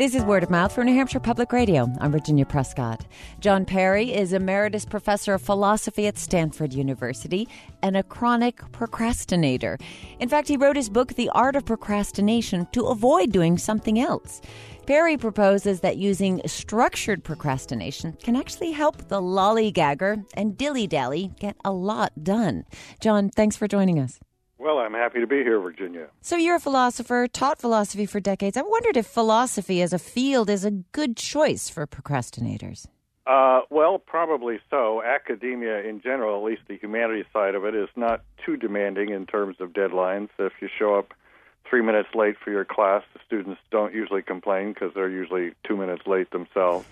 This is Word of Mouth for New Hampshire Public Radio. I'm Virginia Prescott. John Perry is Emeritus Professor of Philosophy at Stanford University and a chronic procrastinator. In fact, he wrote his book, The Art of Procrastination, to avoid doing something else. Perry proposes that using structured procrastination can actually help the lollygagger and dilly-dally get a lot done. John, thanks for joining us. Well, I'm happy to be here, Virginia. So you're a philosopher, taught philosophy for decades. I wondered if philosophy as a field is a good choice for procrastinators. Well, probably so. Academia in general, at least the humanities side of it, is not too demanding in terms of deadlines. If you show up 3 minutes late for your class, the students don't usually complain because they're usually 2 minutes late themselves.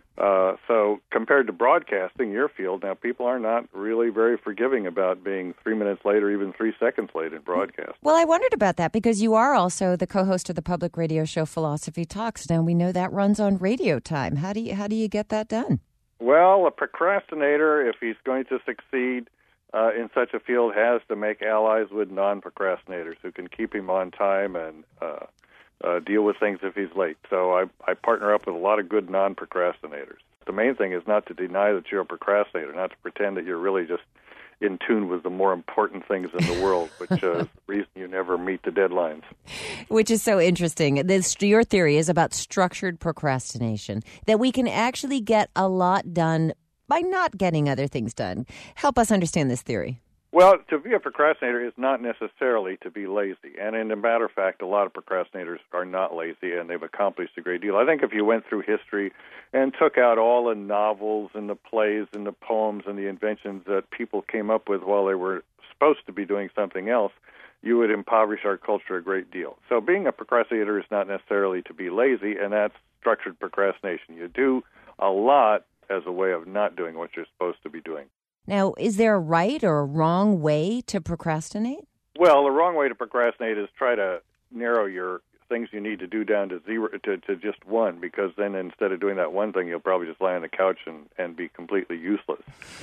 So compared to broadcasting, your field, now people are not really very forgiving about being 3 minutes late or even 3 seconds late in broadcast. Well, I wondered about that because you are also the co-host of the public radio show Philosophy Talks. Now, we know that runs on radio time. How do you get that done? Well, a procrastinator, if he's going to succeed in such a field, has to make allies with non-procrastinators who can keep him on time and deal with things if he's late. So I partner up with a lot of good non-procrastinators. The main thing is not to deny that you're a procrastinator, not to pretend that you're really just in tune with the more important things in the world, which is the reason you never meet the deadlines. Which is so interesting. Your theory is about structured procrastination, that we can actually get a lot done by not getting other things done. Help us understand this theory. Well, to be a procrastinator is not necessarily to be lazy. And in a matter of fact, a lot of procrastinators are not lazy, and they've accomplished a great deal. I think if you went through history and took out all the novels and the plays and the poems and the inventions that people came up with while they were supposed to be doing something else, you would impoverish our culture a great deal. So being a procrastinator is not necessarily to be lazy, and that's structured procrastination. You do a lot as a way of not doing what you're supposed to be doing. Now, is there a right or a wrong way to procrastinate? Well, the wrong way to procrastinate is try to narrow your things you need to do down to zero, to just one, because then instead of doing that one thing, you'll probably just lie on the couch and be completely useless.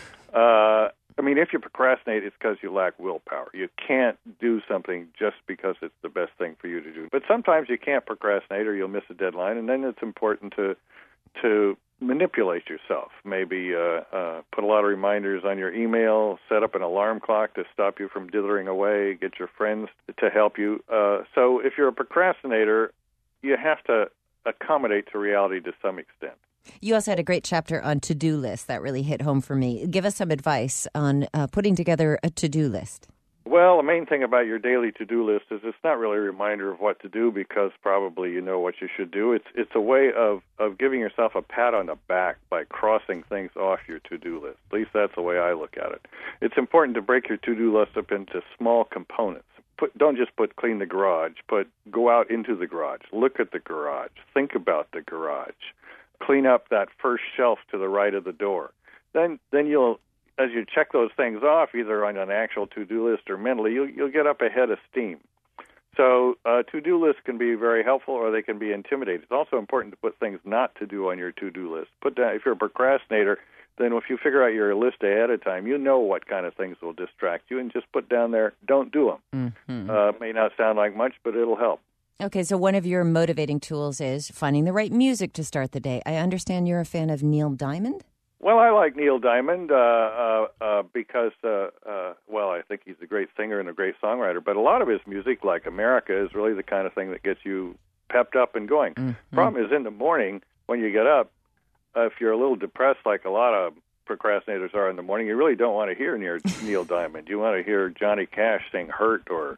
If you procrastinate, it's because you lack willpower. You can't do something just because it's the best thing for you to do. But sometimes you can't procrastinate or you'll miss a deadline, and then it's important to manipulate yourself. Maybe put a lot of reminders on your email, set up an alarm clock to stop you from dithering away, get your friends to help you. So if you're a procrastinator, you have to accommodate to reality to some extent. You also had a great chapter on to-do lists that really hit home for me. Give us some advice on putting together a to-do list. Well, the main thing about your daily to-do list is it's not really a reminder of what to do because probably you know what you should do. It's a way of giving yourself a pat on the back by crossing things off your to-do list. At least that's the way I look at it. It's important to break your to-do list up into small components. Don't just put clean the garage. Go out into the garage. Look at the garage. Think about the garage. Clean up that first shelf to the right of the door. Then you'll, as you check those things off, either on an actual to-do list or mentally, you'll get up ahead of steam. So to-do lists can be very helpful or they can be intimidating. It's also important to put things not to do on your to-do list. Put down, if you're a procrastinator, then if you figure out your list ahead of time, you know what kind of things will distract you, and just put down there, don't do them. Mm-hmm. May not sound like much, but it'll help. Okay, so one of your motivating tools is finding the right music to start the day. I understand you're a fan of Neil Diamond? Well, I like Neil Diamond because, I think he's a great singer and a great songwriter. But a lot of his music, like America, is really the kind of thing that gets you pepped up and going. Mm-hmm. Problem is, in the morning, when you get up, if you're a little depressed, like a lot of procrastinators are in the morning, you really don't want to hear Neil Diamond. You want to hear Johnny Cash sing "Hurt" or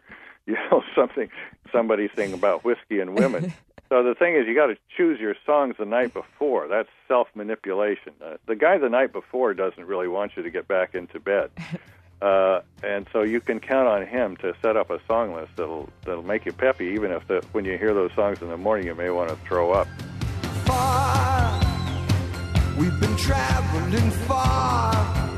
somebody sing about whiskey and women. So the thing is, you got to choose your songs the night before. That's self-manipulation. The guy the night before doesn't really want you to get back into bed, and so you can count on him to set up a song list that'll make you peppy, even if when you hear those songs in the morning, you may want to throw up. Far, we've been traveling far,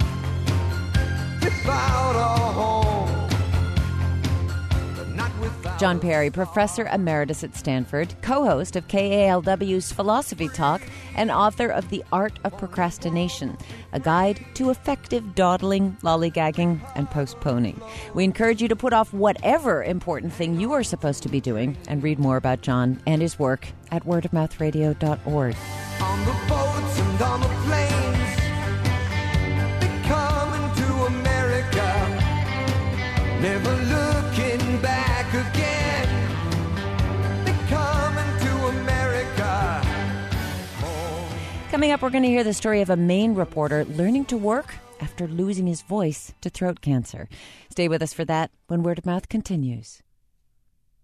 without a home, but not without. John Perry, Professor Emeritus at Stanford, co-host of KALW's Philosophy Talk, and author of The Art of Procrastination, a guide to effective dawdling, lollygagging, and postponing. We encourage you to put off whatever important thing you are supposed to be doing and read more about John and his work at wordofmouthradio.org. On the boats and on the planes, they're coming to America, never looking back again. They're coming to America. Coming up, we're going to hear the story of a Maine reporter learning to work after losing his voice to throat cancer. Stay with us for that when Word of Mouth continues.